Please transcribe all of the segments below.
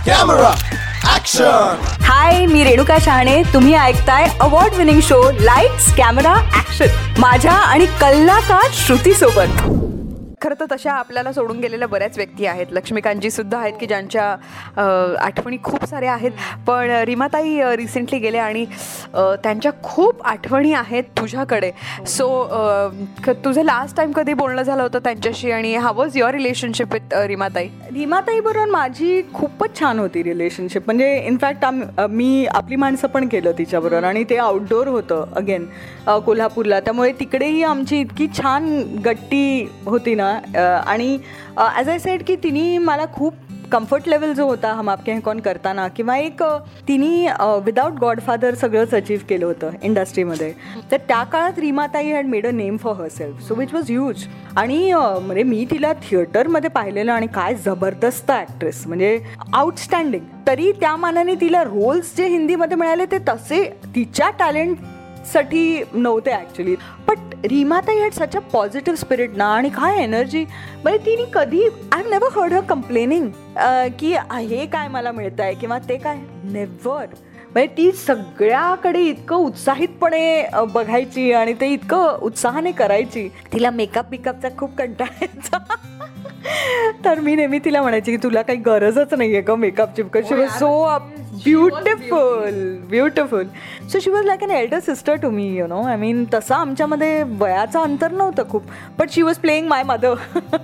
Camera action. Hi, मी रेणुका शहाणे. तुम्ही ऐकताय award winning show lights camera action माझ्या आणि कलाकार श्रुती सोबत. खरं तर तशा आपल्याला सोडून गेलेल्या बऱ्याच व्यक्ती आहेत. लक्ष्मीकांतजी सुद्धा आहेत की ज्यांच्या आठवणी खूप साऱ्या आहेत. पण रीमाताई रिसेंटली गेले आणि त्यांच्या खूप आठवणी आहेत तुझ्याकडे. सो तुझं लास्ट टाईम कधी बोलणं झालं होतं त्यांच्याशी आणि how was your relationship with रीमाताई? रीमाताईबरोबर माझी खूपच छान होती रिलेशनशिप. म्हणजे इनफॅक्ट मी आपली माणसं पण केलं तिच्याबरोबर आणि ते आउटडोअर होतं अगेन कोल्हापूरला. त्यामुळे तिकडेही आमची इतकी छान गट्टी होती ना. आणि ॲज आय सेड की तिने मला खूप कम्फर्ट लेवल जो होता हम आपके हैं कौन करताना, किंवा एक तिने विदाउट गॉडफादर सगळंच अचीव्ह केलं होतं इंडस्ट्रीमध्ये. तर त्या काळात रीमाताई had made a name for herself, so which was huge. आणि म्हणजे मी तिला थिएटरमध्ये पाहिलेलं आणि काय जबरदस्त ॲक्ट्रेस, म्हणजे आउटस्टँडिंग. तरी त्या मानाने तिला रोल्स जे हिंदीमध्ये मिळाले ते तसे तिच्या टॅलेंटसाठी नव्हते ॲक्च्युली. बट रीमाताई had such a positive spirit ना, आणि काय एनर्जी. म्हणजे तिने कधी I have never heard her complaining की हे काय मला मिळतं आहे किंवा ते काय, नेव्हर. म्हणजे ती सगळ्याकडे इतकं उत्साहितपणे बघायची आणि ते इतकं उत्साहाने करायची. तिला मेकअपचा खूप कंटाळा यायचा. तर मी नेहमी तिला म्हणायची की तुला काही गरजच नाही आहे का मेकअपची, because she was so beautiful. So she was like an elder sister to me, you know. I mean तसं आमच्यामध्ये वयाचं अंतर नव्हतं खूप, but she was playing my mother.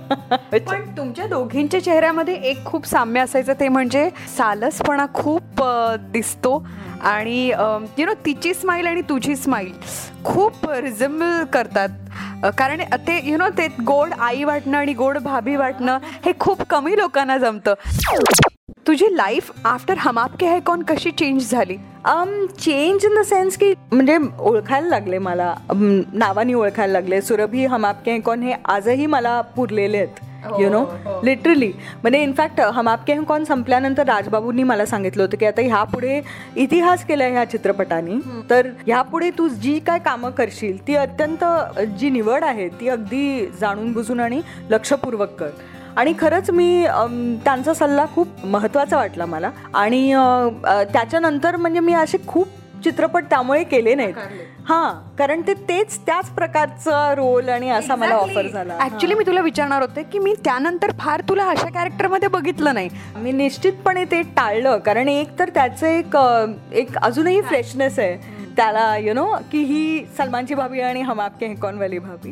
पण तुमच्या दोघींच्या चेहऱ्यामध्ये एक खूप साम्य असायचं, ते म्हणजे सालसपणा खूप दिसतो. आणि यु नो तिची स्माईल आणि तुझी स्माईल खूप रिझेंबल करतात. कारण ते यु नो ते गोड आई वाटणं आणि गोड भाभी वाटणं हे खूप कमी लोकांना जमतं. तुझी लाईफ आफ्टर हम आपके है कौन कशी चेंज झाली? चेंज इन द सेन्स की म्हणजे ओळखायला लागले, मला नावाने ओळखायला लागले. सुरभी, हम आपके है कौन हे आजही मला पुरलेले आहेत, यु नो, लिटरली. म्हणजे इनफॅक्ट हम आपके हैं कौन संपल्यानंतर राजबाबूंनी मला सांगितलं होतं की आता ह्यापुढे इतिहास केला ह्या चित्रपटाने, तर ह्यापुढे तू जी काय कामं करशील ती अत्यंत जी निवड आहे ती अगदी जाणून बुजून आणि लक्षपूर्वक कर. आणि खरंच मी त्यांचा सल्ला खूप महत्त्वाचा वाटला मला. आणि त्याच्यानंतर म्हणजे मी असे खूप चित्रपट त्यामुळे केले नाहीत. हां, कारण त्याच प्रकारचा रोल आणि असा मला ऑफर झाला. ॲक्च्युली मी तुला विचारणार होते की मी त्यानंतर फार तुला अशा कॅरेक्टरमध्ये बघितलं नाही. मी निश्चितपणे ते टाळलं, कारण एक तर त्याचं एक अजूनही फ्रेशनेस आहे त्याला, यु नो, की ही सलमानची भाभी आणि हम आपके हैं कौन वाली भाभी.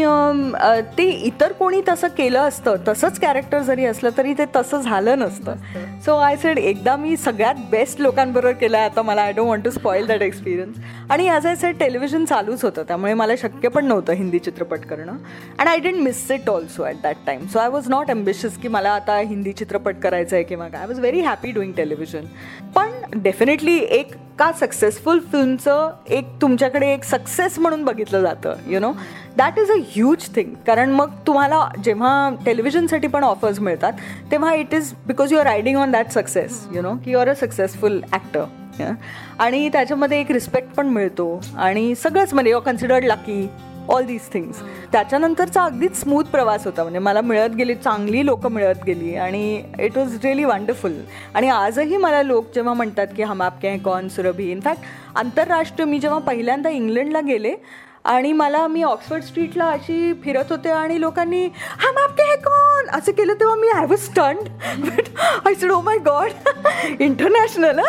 आणि ते इतर कोणी तसं केलं असतं, तसंच कॅरेक्टर जरी असलं तरी ते तसं झालं नसतं. सो आय सेड एकदा मी सगळ्यात बेस्ट लोकांबरोबर केलं, आता मला I don't want to spoil that experience. आणि ॲज आय सेड टेलिव्हिजन चालूच होतं, त्यामुळे मला शक्य पण नव्हतं हिंदी चित्रपट करणं. And I didn't miss it also at that time. So I was not ambitious की मला आता हिंदी चित्रपट करायचा आहे किंवा काय. I was very happy doing television. पण डेफिनेटली एक का सक्सेसफुल फिल्मचं एक तुमच्याकडे एक सक्सेस म्हणून बघितलं जातं, you know, that is a huge thing. कारण मग तुम्हाला जेव्हा टेलिव्हिजनसाठी पण ऑफर्स मिळतात तेव्हा it is because you are riding on that success, you know, की you are a successful actor. आणि त्याच्यामध्ये एक रिस्पेक्ट पण मिळतो आणि सगळंच, म्हणजे you are considered lucky, all these things. त्याच्यानंतरचा अगदीच स्मूथ प्रवास होता. म्हणजे मला मिळत गेली, चांगली लोकं मिळत गेली आणि इट वॉज रिअली वंडरफुल. आणि आजही मला लोक जेव्हा म्हणतात की हम आपके हैं कौन, सुरभी, इनफॅक्ट आंतरराष्ट्रीय, मी जेव्हा पहिल्यांदा इंग्लंडला गेले आणि मी ऑक्सफर्ड स्ट्रीटला अशी फिरत होते आणि लोकांनी हम आपके हैं कौन असं केलं, तेव्हा मी I was stunned. But I said oh my god, international.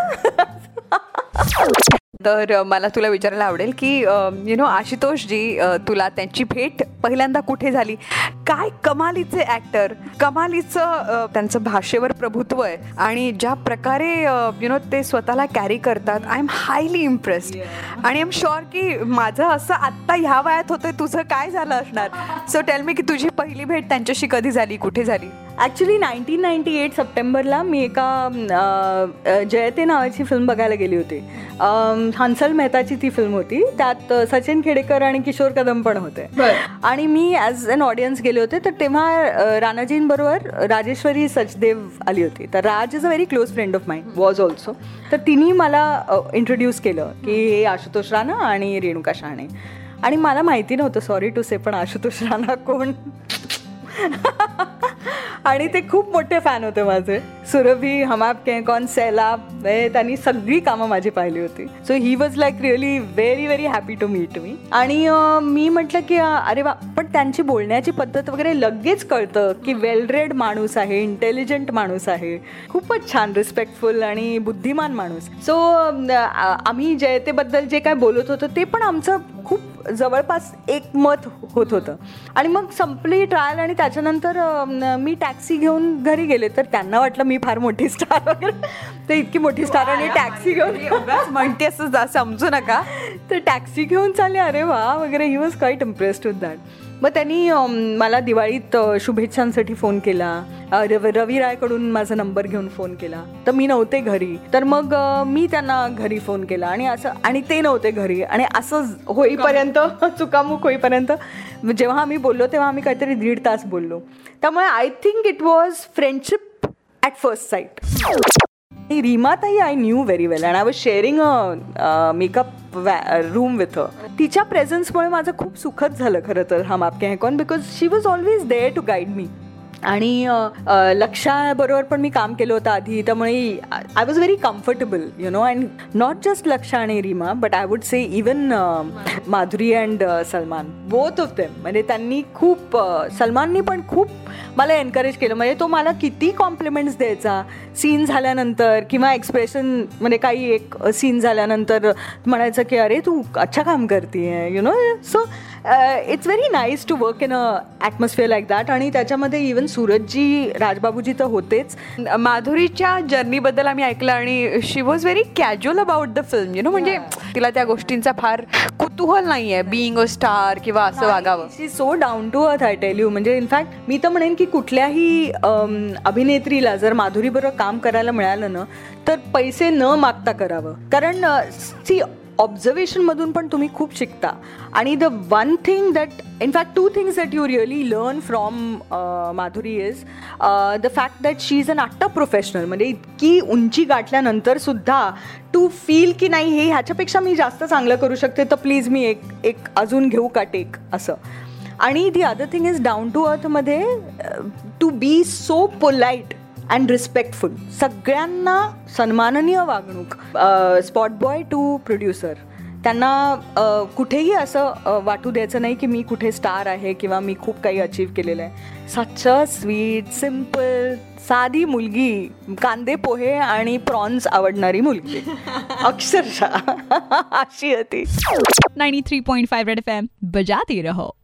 तर मला तुला विचारायला आवडेल की यु नो आशुतोषजी, तुला त्यांची भेट पहिल्यांदा कुठे झाली? काय कमालीचे ॲक्टर, कमालीचं त्यांचं भाषेवर प्रभुत्व आहे आणि ज्या प्रकारे यु नो ते स्वतःला कॅरी करतात. I am highly impressed. आणि आय एम शुअर की माझं असं आत्ता ह्या वयात होतं, तुझं काय झालं असणार. सो टेल मी की तुझी पहिली भेट त्यांच्याशी कधी झाली, कुठे झाली? ॲक्च्युली 1998 सप्टेंबरला मी एका जयते नावाची फिल्म बघायला गेली होती. हंसल मेहताची ती फिल्म होती. त्यात सचिन खेडेकर आणि किशोर कदम पण होते. आणि मी ॲज अन ऑडियन्स गेले होते. तर तेव्हा राणाजींबरोबर राजेश्वरी सचदेव आली होती. तर Raj is a very close friend of mine, was also. तर तिने मला इंट्रोड्यूस केलं की हे आशुतोष राणा आणि रेणुका शहाणे. आणि मला माहिती नव्हतं, सॉरी टू से, पण आशुतोष राणा कोण आणि ते खूप मोठे फॅन होते माझे. सुरभी, हम आपके हैं कौन, सैलाब, त्यांनी सगळी कामं माझी पाहिली होती. So he was like really very very happy to meet me. आणि मी म्हटलं की अरे वा, पण त्यांची बोलण्याची पद्धत वगैरे लगेच कळतं की वेल रेड माणूस आहे, इंटेलिजंट माणूस आहे, खूपच छान, रिस्पेक्टफुल आणि बुद्धिमान माणूस. सो आम्ही जयतेबद्दल जे काय बोलत होतो ते पण आमचं खूप जवळपास एक मत होत होतं. आणि मग संपली ट्रायल आणि त्याच्यानंतर मी टॅक्सी घेऊन घरी गेले. तर त्यांना वाटलं मी फार मोठी स्टार वगैरे, तर इतकी मोठी स्टार आणि टॅक्सी घेऊन म्हणते असं समजू नका. तर टॅक्सी घेऊन चालले, अरे वा वगैरे. He was quite impressed with that. मग त्यांनी मला दिवाळीत शुभेच्छांसाठी फोन केला. रवी रायकडून माझा नंबर घेऊन फोन केला. तर मी नव्हते घरी, तर मग मी त्यांना घरी फोन केला आणि असं, आणि ते नव्हते घरी, आणि असं होईपर्यंत, चुकामुक होईपर्यंत जेव्हा आम्ही बोललो तेव्हा आम्ही काहीतरी 1.5 तास बोललो. त्यामुळे I think it was friendship at first sight. रीमाताई I knew very well and I was sharing a makeup room with her. तिच्या प्रेझन्समुळे माझं खूप सुखद झालं खरं तर Hum Aapke Hain Koun, because she was always there to guide me. आणि लक्षाबरोबर पण मी काम केलं होतं आधी, त्यामुळे I was very comfortable you know. And not just Laksha आणि Reema, but I would say even Madhuri and Salman, both of them. म्हणजे त्यांनी खूप, सलमाननी पण खूप मला एनकरेज केलं. म्हणजे तो मला किती कॉम्प्लिमेंट्स द्यायचा सीन झाल्यानंतर, किंवा एक्सप्रेशन म्हणजे काही एक सीन झाल्यानंतर म्हणायचं की अरे तू अच्छा काम करते you know. So it's very nice to work in a atmosphere like that. आणि त्याच्यामध्ये इवन सूरजजी, राजबाबूजी तर होतेच. माधुरीच्या जर्नीबद्दल आम्ही ऐकलं आणि she was very casual about the film you know. म्हणजे तिला त्या गोष्टींचा फार कुतूहल नाही आहे, बिईंग अ स्टार किंवा असं वागावं. She so down to earth, I tell you. म्हणजे इनफॅक्ट मी तर म्हणेन की कुठल्याही अभिनेत्रीला जर माधुरीबरोबर काम करायला मिळालं ना, तर पैसे न मागता करावं. कारण सी ऑब्झर्वेशनमधून पण तुम्ही खूप शिकता. आणि the one thing that, in fact 2 things that you really learn from Madhuri is the fact that she is an actor professional. म्हणजे इतकी उंची गाठल्यानंतर सुद्धा टू फील की नाही हे ह्याच्यापेक्षा मी जास्त चांगलं करू शकते, तर प्लीज मी एक अजून घेऊ का टेक, असं. आणि the other thing is down to अर्थमध्ये to be so polite and respectful. सगळ्यांना सन्माननीय वागणूक, स्पॉट बॉय टू प्रोड्युसर. त्यांना कुठेही असं वाटू द्यायचं नाही की मी कुठे स्टार आहे किंवा मी खूप काही अचीव केलेलं आहे. सच अ स्वीट, सिम्पल, साधी मुलगी, कांदे पोहे आणि प्रॉन्स आवडणारी मुलगी, अक्षरशः अशी होती. 93.5 रेड FM बजाते रहो.